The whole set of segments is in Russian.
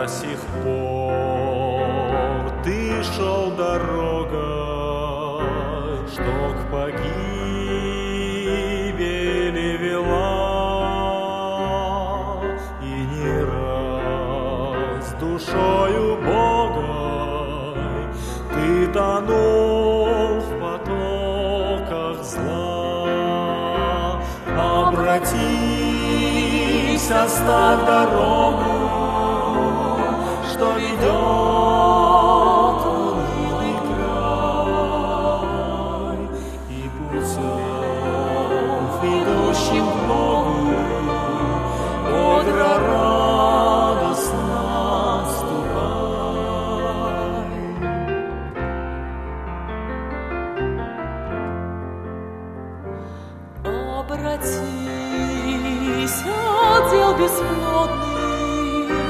до сих пор ты шел дорогой, что к погибели вела, и не раз душою Богой ты тонул в потоках зла. Обратись, оставь дорогу, что ведет в унылый край, и путем, ведущим к Богу, бодро, радостно ступай. Обратись от дел бесплодных,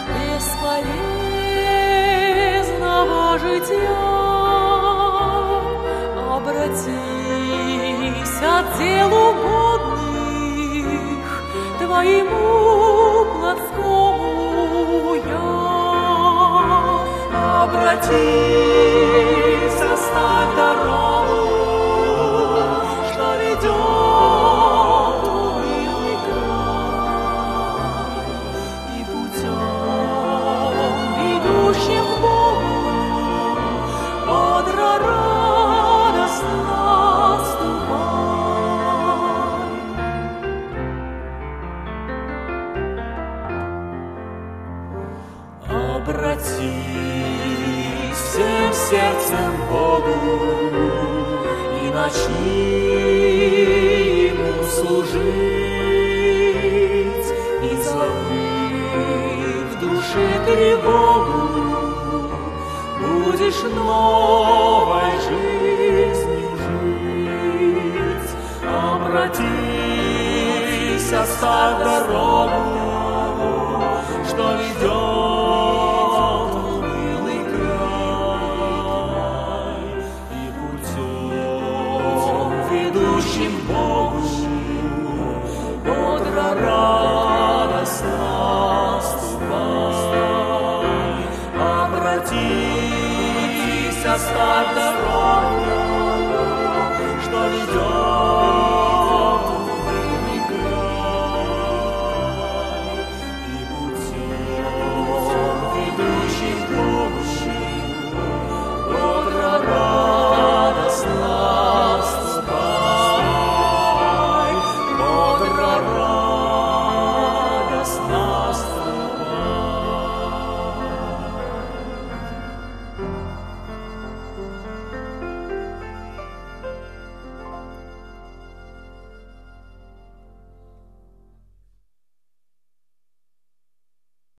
бесполезного житья. Обратись от дел угодных твоему плотскому я. Обратись, оставь дорогу, что ведет в унылый край, и путем, ведущим к Богу, бодро, радостно ступай. Обратись всем сердцем к Богу и начни Ему служить, и забыв в душе тревогу, будешь новой жизнью жить. Обратись, оставь дорогу, что ведет в унылый край, и путем, ведущим к Богу, бодро, радостно ступай. Обратись, оставь дорогу,